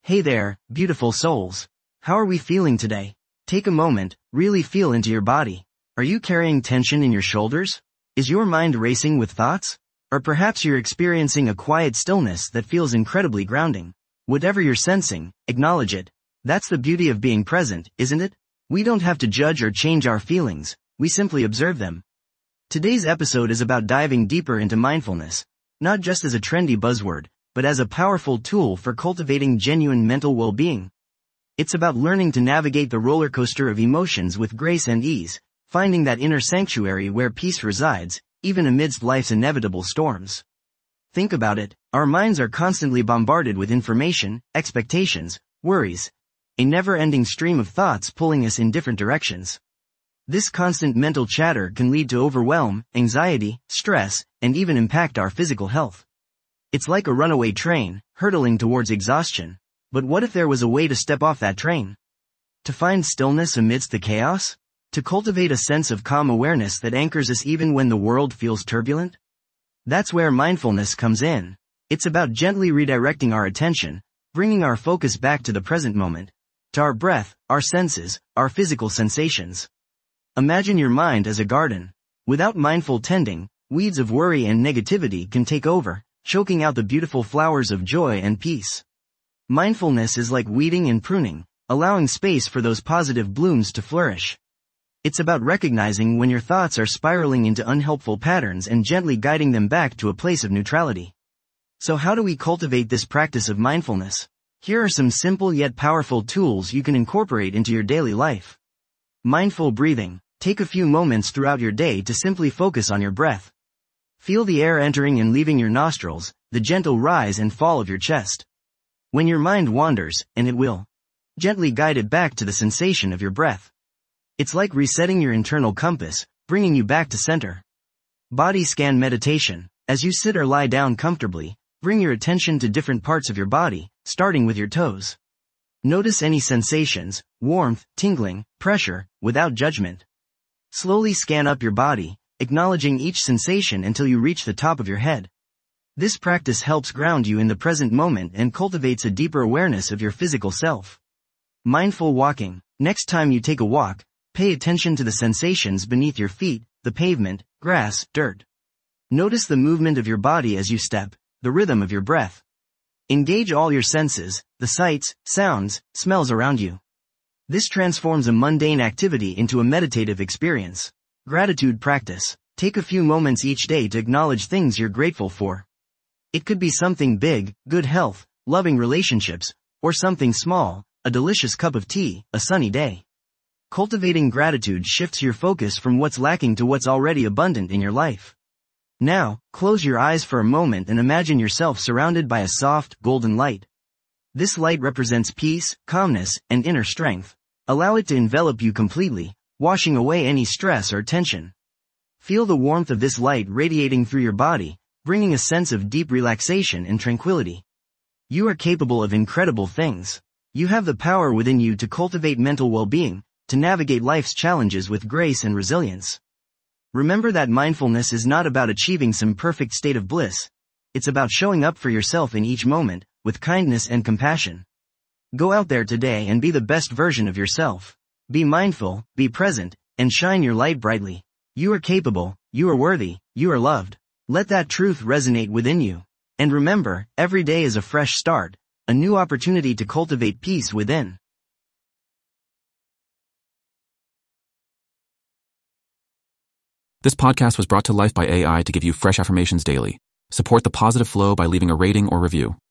Hey there, beautiful souls. How are we feeling today? Take a moment, really feel into your body. Are you carrying tension in your shoulders? Is your mind racing with thoughts? Or perhaps you're experiencing a quiet stillness that feels incredibly grounding. Whatever you're sensing, acknowledge it. That's the beauty of being present, isn't it? We don't have to judge or change our feelings, we simply observe them. Today's episode is about diving deeper into mindfulness, not just as a trendy buzzword, but as a powerful tool for cultivating genuine mental well-being. It's about learning to navigate the roller coaster of emotions with grace and ease, finding that inner sanctuary where peace resides, even amidst life's inevitable storms. Think about it, our minds are constantly bombarded with information, expectations, worries, a never-ending stream of thoughts pulling us in different directions. This constant mental chatter can lead to overwhelm, anxiety, stress, and even impact our physical health. It's like a runaway train, hurtling towards exhaustion. But what if there was a way to step off that train? To find stillness amidst the chaos? To cultivate a sense of calm awareness that anchors us even when the world feels turbulent? That's where mindfulness comes in. It's about gently redirecting our attention, bringing our focus back to the present moment, to our breath, our senses, our physical sensations. Imagine your mind as a garden. Without mindful tending, weeds of worry and negativity can take over, choking out the beautiful flowers of joy and peace. Mindfulness is like weeding and pruning, allowing space for those positive blooms to flourish. It's about recognizing when your thoughts are spiraling into unhelpful patterns and gently guiding them back to a place of neutrality. So how do we cultivate this practice of mindfulness? Here are some simple yet powerful tools you can incorporate into your daily life. Mindful breathing. Take a few moments throughout your day to simply focus on your breath. Feel the air entering and leaving your nostrils, the gentle rise and fall of your chest. When your mind wanders, and it will, gently guide it back to the sensation of your breath. It's like resetting your internal compass, bringing you back to center. Body scan meditation. As you sit or lie down comfortably, bring your attention to different parts of your body, starting with your toes. Notice any sensations, warmth, tingling, pressure, without judgment. Slowly scan up your body, acknowledging each sensation until you reach the top of your head. This practice helps ground you in the present moment and cultivates a deeper awareness of your physical self. Mindful walking. Next time you take a walk, pay attention to the sensations beneath your feet, the pavement, grass, dirt. Notice the movement of your body as you step, the rhythm of your breath. Engage all your senses, the sights, sounds, smells around you. This transforms a mundane activity into a meditative experience. Gratitude practice. Take a few moments each day to acknowledge things you're grateful for. It could be something big, good health, loving relationships, or something small, a delicious cup of tea, a sunny day. Cultivating gratitude shifts your focus from what's lacking to what's already abundant in your life. Now, close your eyes for a moment and imagine yourself surrounded by a soft, golden light. This light represents peace, calmness, and inner strength. Allow it to envelop you completely, washing away any stress or tension. Feel the warmth of this light radiating through your body, bringing a sense of deep relaxation and tranquility. You are capable of incredible things. You have the power within you to cultivate mental well-being, to navigate life's challenges with grace and resilience. Remember that mindfulness is not about achieving some perfect state of bliss. It's about showing up for yourself in each moment, with kindness and compassion. Go out there today and be the best version of yourself. Be mindful, be present, and shine your light brightly. You are capable, you are worthy, you are loved. Let that truth resonate within you. And remember, every day is a fresh start, a new opportunity to cultivate peace within. This podcast was brought to life by AI to give you fresh affirmations daily. Support the positive flow by leaving a rating or review.